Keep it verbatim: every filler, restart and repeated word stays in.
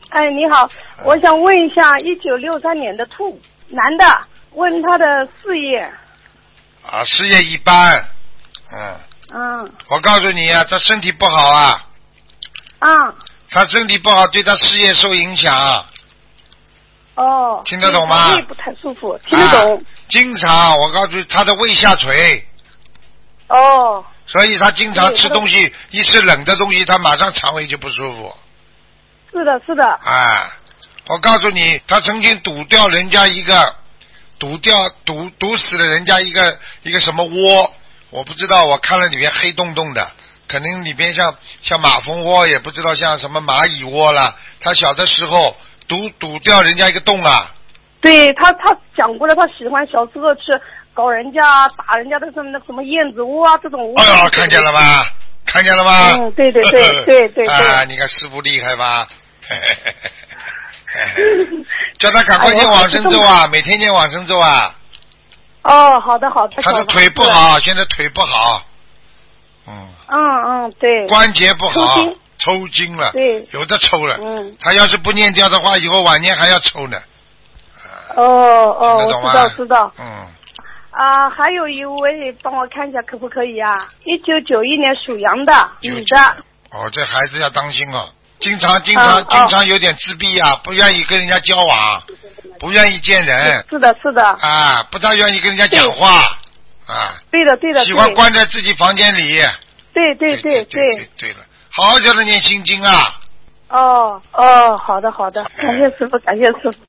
哎，你好，我想问一下，一九六三年的兔男的，问他的事业。 啊，事业一般，嗯。 嗯。 我告诉你啊，他身体不好啊。 啊。 他身体不好，对他事业受影响。 哦。 听得懂吗？ 胃不太舒服，听得懂。 啊、经常，我告诉你，他的胃下垂。 哦。 所以他经常吃东西，一吃冷的东西，他马上肠胃就不舒服。 是的，是的。 啊，我告诉你，他曾经堵掉人家一个，堵掉堵堵死了人家一个一个什么窝，我不知道，我看了里面黑洞洞的，可能里边像像马蜂窝，也不知道像什么蚂蚁窝了。他小的时候堵堵掉人家一个洞啊。 对他，他讲过了，他喜欢小时候去搞人家、打人家的什么什么燕子窝啊这种窝。 哎呦，看见了吧？看见了吧？ 嗯，对对对对对对。 啊，你看师傅厉害吧？叫他赶快念往生咒啊，每天念往生咒啊。 哦，好的好的。 他的腿不好，现在腿不好。嗯。 嗯嗯，对。 关节不好， 抽筋， 抽筋了。 对。 有的抽了。 嗯。 他要是不念掉的话，以后晚年还要抽呢。 哦哦，我知道知道。 嗯。 啊，还有一位帮我看一下可不可以啊？一九九一年属羊的女的。 哦，这孩子要当心哦。经常经常、嗯、经常有点自闭啊，不愿意跟人家交往，不愿意见人。 是的，是的。 啊，不大愿意跟人家讲话。啊。 对的，对的。 喜欢关在自己房间里。 对对对对对对了，好好叫他念心经啊。 哦哦，好的好的，感谢师傅，感谢师傅。